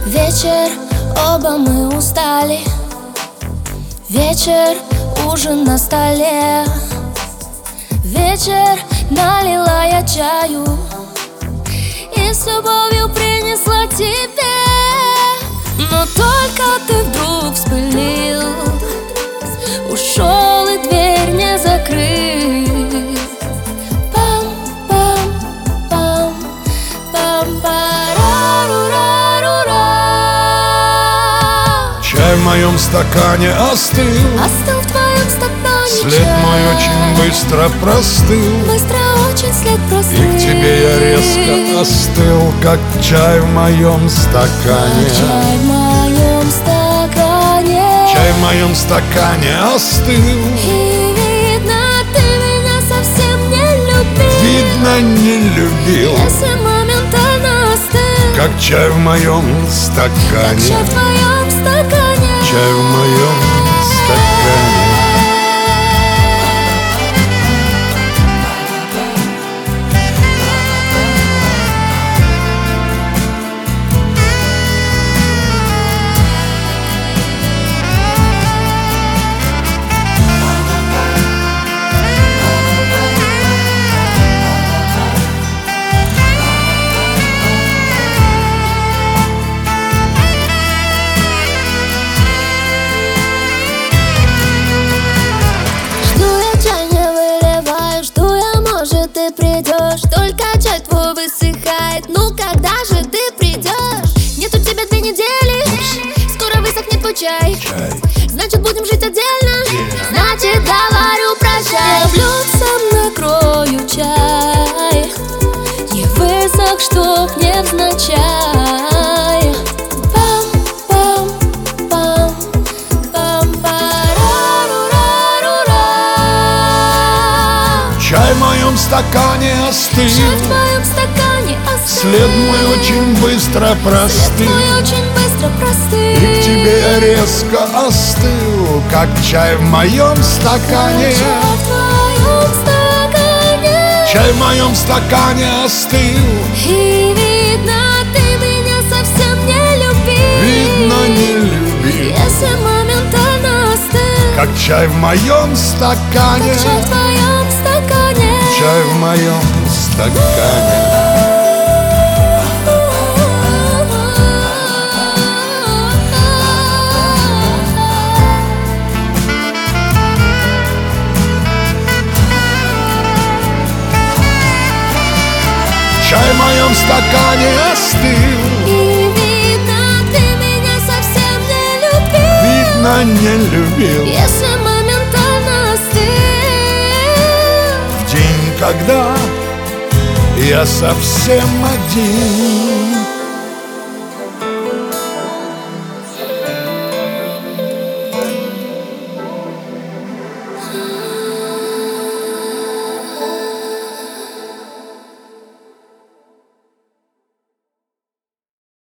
Вечер, оба мы устали. Вечер, ужин на столе. Вечер, налила я чаю и с любовью принесла тебе. Но только ты вдруг вспылил, ушел и дверь не закрыл. Пам-пам-пам, пам-парарурарура. Чай в моем стакане остыл, Остыл в твоем стакане след чай. мой очень быстро простыл, Быстро очень след и простыл. к тебе я резко остыл, как чай в моем стакане. Чай в моем стакане. Чай в моем стакане остыл, И видно, ты меня совсем не любил. видно, не любил, Если моментально остыл, как чай в моем как стакане. чай в твоем стакане. Чай в моем стакане. Только чай твой высыхает. Ну когда же ты придешь? Нет у тебя 2 недели, скоро высохнет твой чай. Значит будем жить отдельно, значит говорю прощай. Я блюдцем накрою чай, не высох, чтоб невзначай. Пам-пам-пам, пам-парарурарура. Чай в моем стакане остыл, Чай в твоем стакане остыл. след мой очень быстро След простыл, мой очень быстро простыл. и к тебе я резко остыл, как чай в моем стакане. Чай в твоем стакане. Чай в моем стакане остыл, И видно, ты меня совсем не любил. видно, не любил, Если моментально остыл, как чай в моем стакане. как чай в твоем стакане. Чай в моем стакане. Чай в моем стакане остыл, И видно, ты меня совсем не любил. видно, не любил, Если моментально остыл, в день, когда я совсем один.